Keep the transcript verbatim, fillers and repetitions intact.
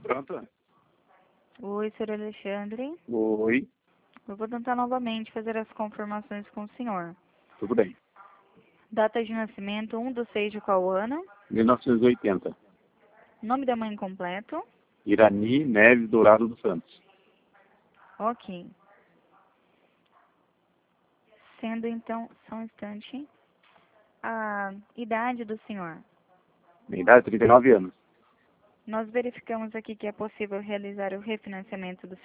Pronto? Oi, senhor Alexandre. Oi, Eu vou tentar novamente fazer as confirmações com o senhor. tudo bem. Data de nascimento, um do seis de qual ano? mil novecentos e oitenta. Nome da mãe completo? Irani Neves Dourado dos Santos. Ok. Sendo então, só um instante, a idade do senhor. Minha idade, trinta e nove anos. Nós verificamos aqui que é possível realizar o refinanciamento do